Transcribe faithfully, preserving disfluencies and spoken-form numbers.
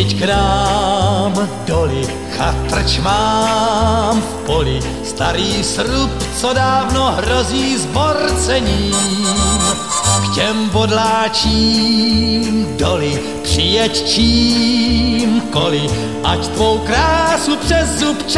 Přiď k nám doli, chatrč mám v poli, starý srub, co dávno hrozí zborcením. K těm bodláčím doli, přijeď čímkoliv, ať tvou krásu přes zub